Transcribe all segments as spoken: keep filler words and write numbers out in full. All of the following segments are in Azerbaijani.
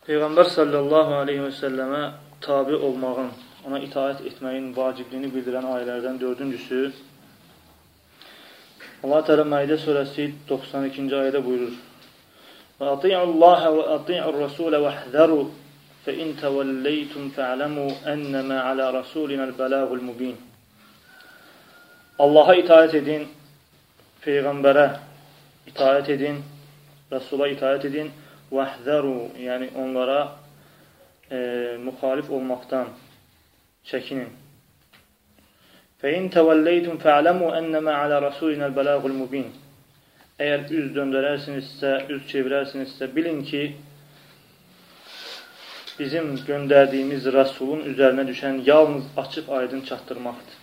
Peyğəmbər sallallahu aleyhi və səlləmə tabi olmağın, ona itaət etməyin vacibliyini bildirən ayələrdən dördüncüsü Allah Teala Maidə surəsi doxsan ikinci ayədə buyurur: "Və ati'ullaha və ati'ur rasulə vəhdəru fə in təvəlləytum fa'lamu ennəmə alə rasulinəl bəlağul mubin." Allaha itaət edin, Peyğəmbərə itaət edin, Rəsula itaət edin, vəhdəru, yəni onlara e, müxalif olmaqdan çəkinin. فَاِنْ تَوَلَّيْتُمْ فَعْلَمُوا اَنَّمَا عَلَى رَسُولِنَا الْبَلَاغُ الْمُبِينَ. Əgər üz döndərərsinizsə, üz çevirərsinizsə, bilin ki, bizim göndərdiyimiz Rəsulun üzərinə düşən yalnız açıq aydın çatdırmaqdır.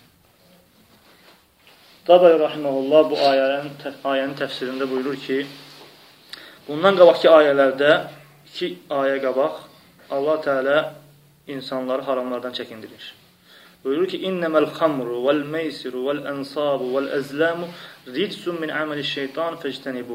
Dabay Rahiməhullah bu ayənin, ayənin təfsirində buyurur ki, bundan qabaqki ayələrdə, iki ayə qabaq, Allah Teala insanları haramlardan çəkindirir. Buyurur ki, İnnəməl xamru vəl meysiru vəl ənsabu vəl əzləmu ridsun min əməli şeytan fəctənibu.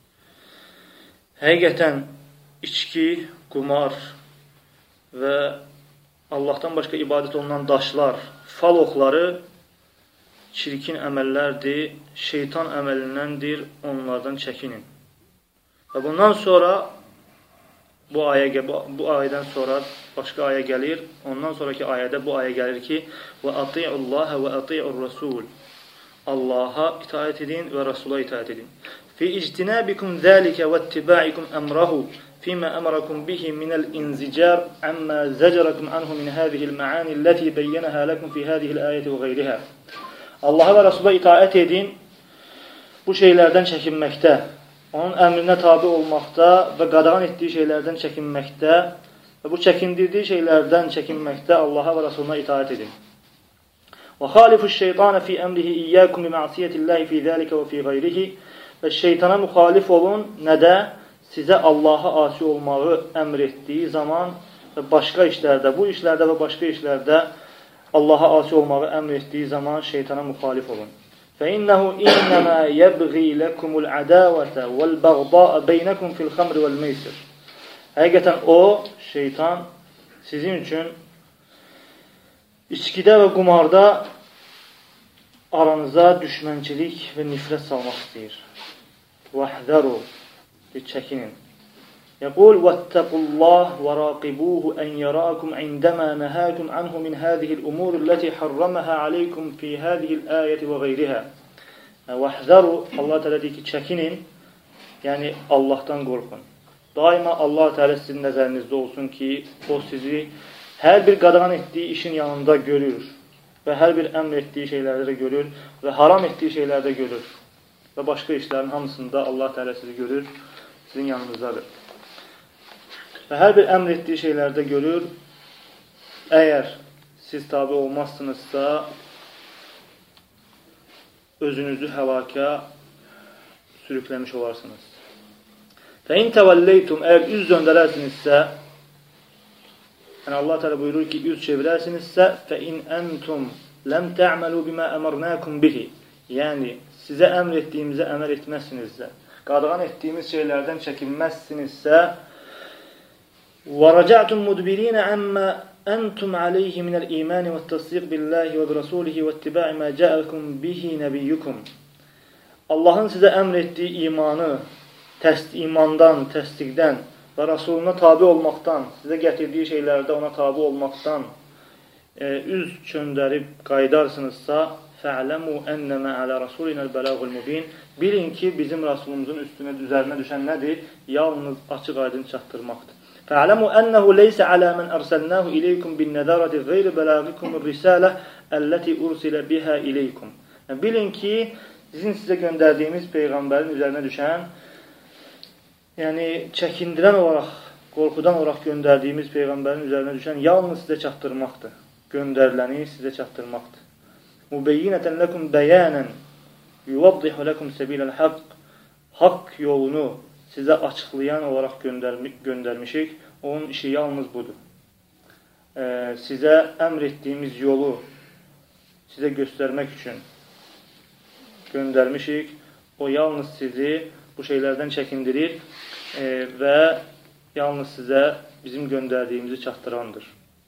Həqiqətən, içki, qumar və Allahdan başqa ibadət olunan daşlar, fal oxları çirkin əməllərdir, şeytan əməlindəndir, onlardan çəkinin. Və bundan sonra Bu, ayə, bu ayədən sonra başqa ayə gəlir. Ondan sonraki ayədə bu ayə gəlir ki, və ati'ullaha və ati'ur rasul. Allaha itaət edin və Rasula itaət edin. Fi ictinabikum zəlikə və ittiba'ikum əmrahu fīmə əmrakum bihi minəl inzicar əmmə zəcərakum anhu min hədihil mə'ani ləti beyyənəhə ləkum fi hədihil ayəti və qeyrihə. Allaha və Rasula itaət edin, bu şeylərdən çəkinməkdə, onun əmrinə tabi olmaqda və qadağan etdiyi şeylərdən çəkinməkdə və bu çəkindirdiyi şeylərdən çəkinməkdə Allaha və Rasuluna itaət edin. Və xalifuş şeytanə fi əmrihi iyyəkum bi ma'siyyətillahi fi zəlikə və fi qeyrihi. Və şeytana müxalif olun, nədə? Sizə Allaha asi olmağı əmr etdiyi zaman və başqa işlərdə, bu işlərdə və başqa işlərdə Allaha asi olmağı əmr etdiyi zaman şeytana müxalif olun. فَإِنَّهُ إِنَّمَا يَبْغِي لَكُمُ الْعَدَاوَةَ وَالْبَغْضَاءَ بَيْنَكُمْ فِي الْخَمْرِ وَالْمَيْسِرِ. Həqiqətən o, şeytan, sizin üçün içkidə və qumarda aranıza düşmənçilik və nifrət salmaq istəyir. وَحْذَرُوا, çəkinin. يقول واتقوا الله وراقبوه أن يراكم عندما نهاكم عنه من هذه الأمور التي حرمها عليكم في هذه الآية وغيرها. واحذروا, Allah Teala deyir ki, çəkinin, yəni Allahdan qorxun. Daima Allah Teala sizin nəzərinizdə olsun ki, o sizi hər bir qadağan etdiyi işin yanında görür və hər bir əmr etdiyi şeylərdə də görür və haram etdiyi şeylərdə görür və başqa işlərin hamısında Allah Teala sizi görür, sizin yanınızdadır. Və hər bir əmr etdiyi şeylərdə görür, əgər siz tabi olmazsınızsa, özünüzü həlaka sürükləmiş olarsınız. فَاِنْ تَوَلَّيْتُمْ, əgər üz döndərərsinizsə, yəni Allah Teala buyurur ki, üz çevirərsinizsə, فَاِنْ أَنْتُمْ لَمْ تَعْمَلُوا بِمَا أَمَرْنَاكُمْ بِهِ. Yəni, sizə əmr etdiyimizə əmr etməzsinizsə, qadağan etdiyimiz şeylərdən çəkinməzsinizsə, وَرَجَعْتُمْ مُدْبِرِينَ عَمَّا أَنْتُمْ عَلَيْهِ مِنَ الْإِيمَانِ وَالتَّصْدِيقِ بِاللّٰهِ وَبِرَسُولِهِ وَاتِّبَاعِ مَا جَاءَكُمْ بِهِ نَبِيُّكُمْ. Allahın sizə əmr etdiyi imanı, təsd imandan, təsdiqdən və Rasuluna tabi olmaqdan, sizə gətirdiyi şeylərdə ona tabi olmaqdan e, üz çöndərib qaydarsınızsa, فَعْلَمُوا أَنَّمَا عَلَى رَسُولِنَا الْبَلَاغُ الْمُبِينَ. Bilin ki, bizim Rasulumuzun üstünə, üzərinə düşən nədir? Yalnız açıq aydın çatdırmaqdır. فَعْلَمُوا أَنَّهُ لَيْسَ عَلَى مَنْ أَرْسَلْنَاهُ إِلَيْكُمْ بِالنَّذَارَةِ غَيْرِ بَلَاغِكُمُ الرِّسَالَةِ الَّتِي أُرْسِلَ بِهَا إِلَيْكُمْ. Yəni, bilin ki, sizin sizə göndərdiyimiz Peyğəmbərin üzərinə düşən, yəni çəkindirən olaraq, qorxudan olaraq göndərdiyimiz Peyğəmbərin üzərinə düşən yalnız sizə çatdırmaqdır. Göndəriləni sizə çatdırmaqdır. مُبَيِّنَةً لَكُمْ بَيَانًا يُوَضِّحُ لَكُمْ سَبِيلَ الْحَقِّ. Haqq yolunu sizə açıqlayan olaraq göndərmişik. Onun işi yalnız budur. Ee, sizə əmr etdiyimiz yolu sizə göstərmək üçün göndərmişik. O yalnız sizi bu şeylərdən çəkindirir e, və yalnız sizə bizim göndərdiyimizi çatdırandır.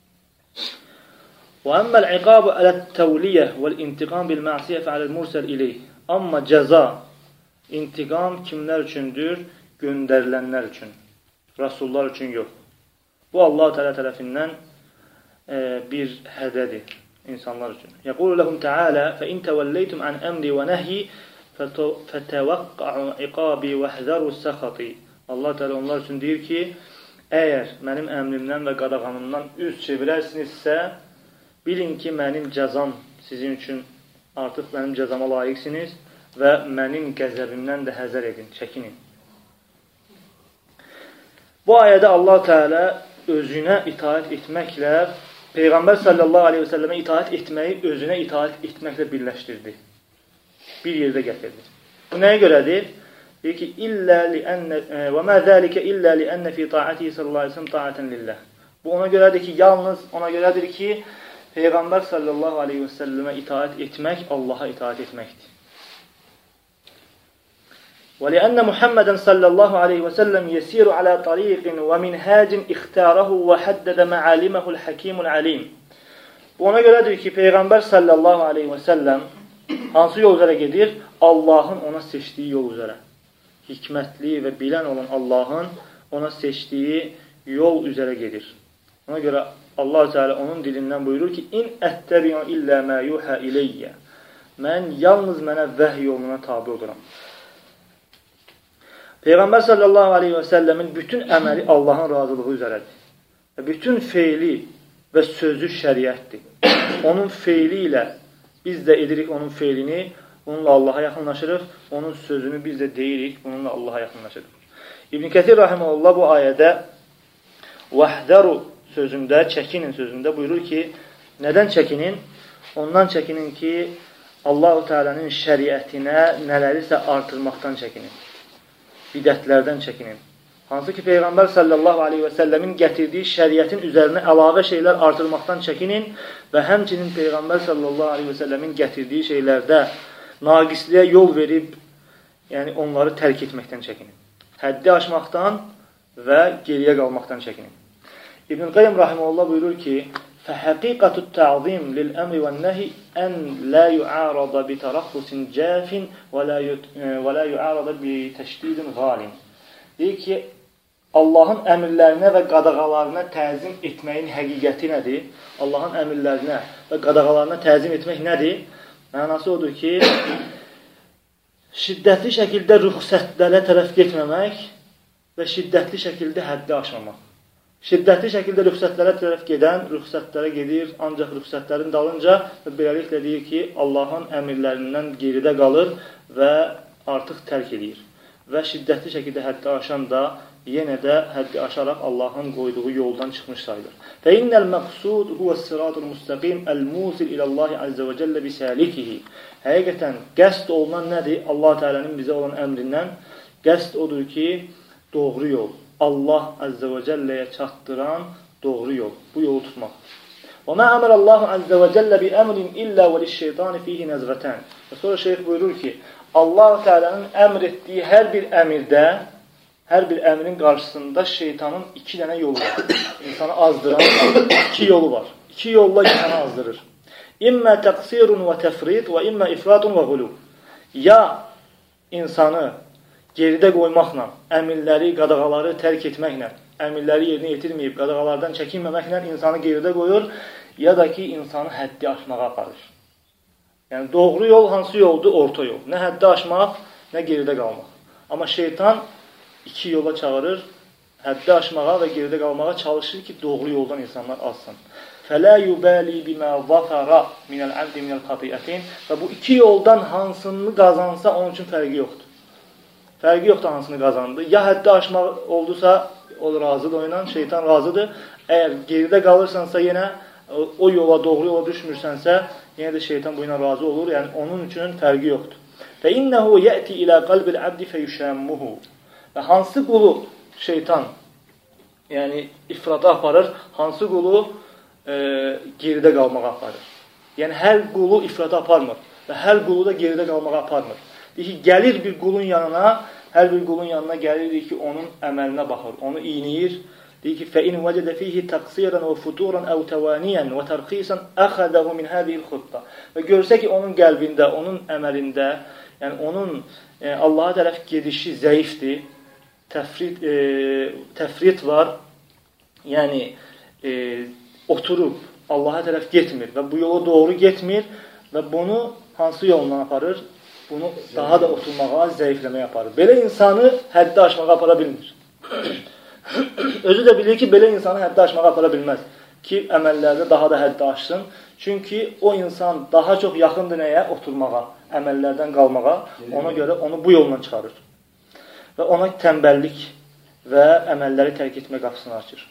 Və əmməl iqabu ələt-təvliyə vəl-intiqam bil-məsiyə fəaləl-mursəl ileyh. Amma cəza, intiqam kimlər üçündür? Göndərilənlər üçün. Rasullar üçün yox. Bu, Allah Teala tərəfindən e, bir hədədir insanlar üçün. Yəqulu ləhum Teala fə-in təvəlləytum ən əmri və nəhyi fətəvəqqa'u iqabi və həzəru səxati. Allah Teala onlar üçün deyir ki, əgər mənim əmrimdən və qadağanımdan üz çevirərsinizsə, bilin ki, mənim cəzam sizin üçün artıq mənim cəzama layiqsiniz və mənim qəzəbimdən də həzər edin, çəkinin. Bu ayədə Allah Teala özünə itaət etməklə, Peyğəmbər sallallahu aleyhi və səlləmə itaət etməyi özünə itaət etməklə birləşdirdi. Bir yerdə gətirdi. Bu nəyə görədir? Deyir ki, və mə zəlikə illə liənnə fi taətihi sallallahu aleyhi və səlləm taətən lilləh. Bu ona görədir ki, yalnız ona görədir ki, Peyğəmbər sallallahu aleyhi və səlləmə itaət etmək, Allaha itaət etməkdir. Və liənnə Muhammədən sallallahu aleyhi və səlləm yəsiru alə tariqin və minhəcin ixtərəhu və həddədə məaliməhul həkimul alim. Bu ona görədir ki, Peyğəmbər sallallahu aleyhi və səlləm hansı yol üzərə gedir? Allahın ona seçdiyi yol üzərə. Hikmətli və bilən olan Allahın ona seçdiyi yol üzərə gedir. Ona görə Allah Teala onun dilindən buyurur ki, İn ətəbiyyən illə mə yuhə iləyyə. Mən yalnız mənə vəhy yoluna tabi oluram. Peyğəmbər sallallahu aleyhi və səlləmin bütün əməli Allahın razılığı üzərədir. Və bütün feili və sözü şəriətdir. Onun feili ilə biz də edirik onun feilini, onunla Allaha yaxınlaşırıq, onun sözünü biz də deyirik, onunla Allaha yaxınlaşırıq. İbn Kəthir rahimehullah bu ayədə vəhdəru sözündə, çəkinin sözündə buyurur ki, nədən çəkinin? Ondan çəkinin ki, Allah-u Teala'nın şəriətinə nələrisə artırmaqdan çəkinin. Bidətlərdən çəkinin. Hansı ki, Peyğəmbər sallallahu aleyhi və səlləmin gətirdiyi şəriətin üzərinə əlavə şeylər artırmaqdan çəkinin və həmçinin Peyğəmbər sallallahu aleyhi və səlləmin gətirdiyi şeylərdə naqisliyə yol verib, yəni onları tərk etməkdən çəkinin. Həddi aşmaqdan və geriyə qalmaqdan çəkinin. İbn Qayyim rahimehullah buyurur ki, فَحَقِيقَةُ التَّعْظِيمِ لِلْأَمْرِ وَالنَّهِي أَنْ لَا يُعَارَضَ بِتَرَخُّسٍ جَافٍ وَلَا يُعَارَضَ بِتَشْدِيدٍ غَالٍ. Deyir ki, Allahın əmirlərinə və qadağalarına təzim etməyin həqiqəti nədir? Allahın əmirlərinə və qadağalarına təzim etmək nədir? Mənası odur ki, şiddətli şəkildə rüxsətlərə tərəf getməmək və şiddətli şəkildə həddi aşmamaq. Şiddətli şəkildə rüxsətlərə tərəf gedən, rüxsətlərə gedir, ancaq rüxsətlərin dalınca və beləliklə deyir ki, Allahın əmirlərindən geridə qalır və artıq tərk edir. Və şiddətli şəkildə həddi aşan da yenə də həddi aşaraq Allahın qoyduğu yoldan çıxmış sayılır. فَإِنَّ الْمَقْسُودُ هُوَ الصِّرَاطُ الْمُسْتَقِيمُ الْمُوسِلِ إِلَى اللّٰهِ عَزَّ وَجَلَّ بِسَالِكِهِ. Həqiqətən qəsd olunan nədir? Allah Teala'nın bizə olan əmrindən qəsd odur ki, doğru yol. Allah Azze ve Celle'ye çattıran doğru yol. Bu yolu tutmak. وَمَا أَمَرَ اللّٰهُ عَزَّ وَجَلَّ بِأَمْرٍ إِلَّا وَلِشَّيْطَانِ ف۪يهِ نَزْغَتَانِ. Ve sonra şeyh buyurur ki, Allah Teala'nın emrettiği her bir emirde, her bir emrin karşısında şeytanın iki tane yolu var. İnsanı azdıran iki yolu var. İki yolla insanı azdırır. İmme taksirun ve tefrit ve imme ifratun ve gulub. Ya insanı geridə qoymaqla, əmirləri, qadağaları tərk etməklə, əmirləri yerinə yetirməyib, qadağalardan çəkinməməklə insanı geridə qoyur, ya da ki, insanı həddi aşmağa aparır. Yəni, doğru yol hansı yoldur? Orta yol. Nə həddi aşmaq, nə geridə qalmaq. Amma şeytan iki yola çağırır, həddi aşmağa və geridə qalmağa çalışır ki, doğru yoldan insanlar azsın. فَلَا يُبَالِي بِمَا ظَفَرَ مِنَ الْعَبْدِ مِنَ الْخَطِيئَةِينَ. Və bu iki yoldan hansını qazansa, onun üçün fərqi yoxdur. Fərqi yoxdur hansını qazandı. Ya həddi aşmaq oldusa, o razıdır o ilə, şeytan razıdır. Əgər geridə qalırsansa, yenə o yola, doğru yola düşmürsənsə, yenə də şeytan bu ilə razı olur. Yəni, onun üçün fərqi yoxdur. فَإِنَّهُ يَأْتِ إِلَى قَلْبِ الْعَبْدِ فَيُشَامُّهُ. Və hansı qulu şeytan, yəni ifrata aparır, hansı qulu e, geridə qalmağa aparır. Yəni, hər qulu ifrata aparmır və hər qulu da geridə qalmağa aparmır. Deyir ki, gəlir bir qulun yanına, hər bir qulun yanına gəlir ki, onun əməlinə baxır, onu iyniyir. Deyir ki, فَإِنْ وَجَدَ فِيهِ تَقْصِيرًا وَفُتُورًا أَوْ تَوَانِيًا وَتَرْخِيصًا أَخَذَهُ مِنْ هَذِهِ الْخُطَّةِ Və görsə ki, onun qəlbində, onun əməlində, yəni onun e, Allaha tərəf gedişi zəifdir, təfrit, e, təfrit var, yəni e, oturub Allaha tərəf getmir və bu yola doğru getmir və bunu hansı yolla aparır? Bunu daha da oturmağa, zəifləməyə aparır. Belə insanı həddi aşmağa apara bilmir. Özü də bilir ki, belə insanı həddi aşmağa apara bilməz ki, əməllərdə daha da həddi aşsın. Çünki o insan daha çox yaxındır nəyə? Oturmağa, əməllərdən qalmağa. Ona görə onu bu yolla çıxarır. Və ona tənbəllik və əməlləri tərk etmə qapısını açır.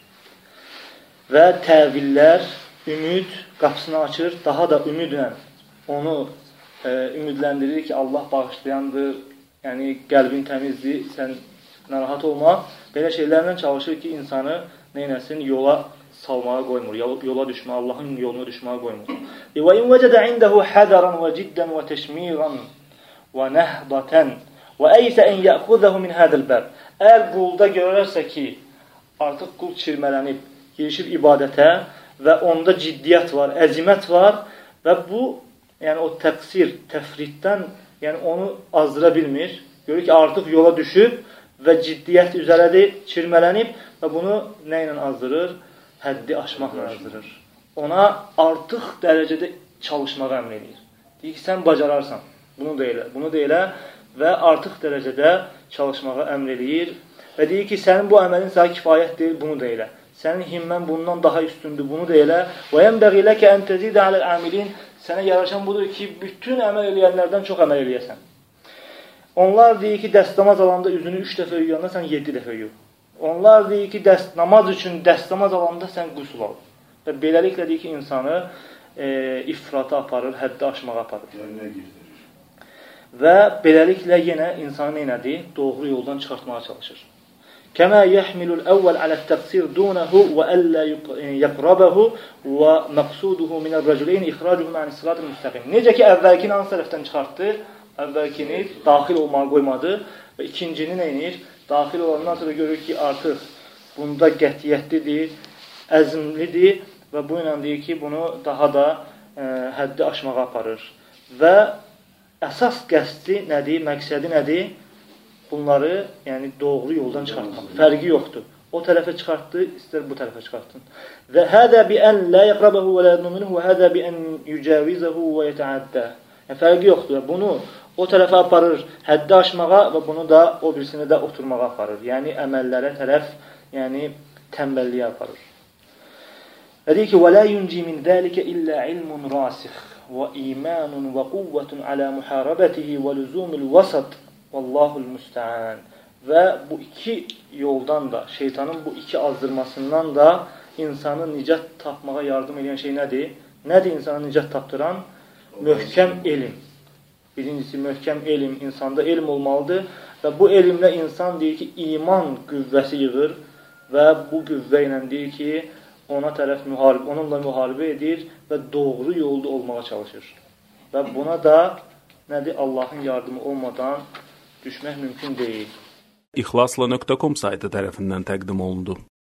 Və təvillər, ümid qapısını açır. Daha da ümidlə onu e, ümidləndirir ki, Allah bağışlayandır, yəni qəlbin təmizdir, sən narahat olma. Belə şeylərlə çalışır ki, insanı neynəsin? Yola salmağa qoymur, yola düşməyə, Allahın yoluna düşməyə qoymur. Və in vəcədə indəhu hədəran və ciddən və təşmiran və nəhdətən və əysə ən yəxudəhu min hədəl bəb. Əgər qulda görərsə ki, artıq qul çirmələnib, girişir ibadətə və onda ciddiyyət var, əzimət var və bu, yəni o təqsir, təfriddən, yəni onu azdıra bilmir. Görür ki, artıq yola düşüb və ciddiyyət üzərədir, çirmələnib və bunu nə ilə azdırır? Həddi aşmaqla azdırır. Ona artıq dərəcədə çalışmağa əmr edir. Deyir ki, sən bacararsan, bunu da elə, bunu da elə və artıq dərəcədə çalışmağa əmr edir və deyir ki, sənin bu əməlin sənə kifayət deyil, bunu da elə. Sənin himmən bundan daha üstündür, bunu da elə. Və yənbəği ləkə ən təzidə aləl-əmilin, sənə yaraşan budur ki, bütün əməl eləyənlərdən çox əməl eləyəsən. Onlar deyir ki, dəstəmaz alanda üzünü üç dəfə yuyanda sən yeddi dəfə yuy. Onlar deyir ki, dəst, namaz üçün dəstəmaz alanda sən qüsul al. Və beləliklə deyir ki, insanı e, ifrata aparır, həddi aşmağa aparır. Və beləliklə yenə insanı neynədir? Doğru yoldan çıxartmağa çalışır. Kəmə yəhmilul əvvəl alə't-təqsir dunahu və əllə yəqrabəhu və məqsuduhu minər-rəculeyn ixracuhu mə'nis-sıratil müstəqim. Necə ki, əvvəlkini hansı tərəfdən çıxartdı? Əvvəlkini daxil olmağa qoymadı və ikincini neynir? Daxil olandan sonra görür ki, artıq bunda qətiyyətlidir, əzmlidir və bu ilə deyir ki, bunu daha da ə, həddi aşmağa aparır. Və əsas qəsdi nədir, məqsədi nədir? Bunları, yəni doğru yoldan çıxartmaq. Fərqi yoxdur. O tərəfə çıxartdı, istər bu tərəfə çıxartın. Və hədə bi ən lə yəqrabəhu və lə yədnu minhu və hədə bi ən yücəvizəhu və yətəəddə. Yəni, fərqi yoxdur. Bunu o tərəfə aparır həddi aşmağa və bunu da o birisini də oturmağa aparır. Yəni, əməllərə tərəf, yəni tənbəlliyə aparır. Və deyir ki, وَلَا يُنْجِ مِنْ ذَلِكَ إِلَّا عِلْمٌ رَاسِخ وَإِيمَانٌ وَقُوَّةٌ عَلَى مُحَارَبَتِهِ وَلُزُومِ الْوَسَطِ Vallahul müstəan. Və bu iki yoldan da, şeytanın bu iki azdırmasından da insanı nicat tapmağa yardım edən şey nədir? Nədir insana nicat tapdıran? Möhkəm elm. Birincisi, möhkəm elm. İnsanda elm olmalıdır və bu elmlə insan deyir ki, iman qüvvəsi yığır və bu qüvvə ilə deyir ki, ona tərəf müharibə, onunla müharibə edir və doğru yolda olmağa çalışır. Və buna da nədir? Allahın yardımı olmadan düşmək mümkün deyil. İxlasla nöqtə com saytı tərəfindən təqdim olundu.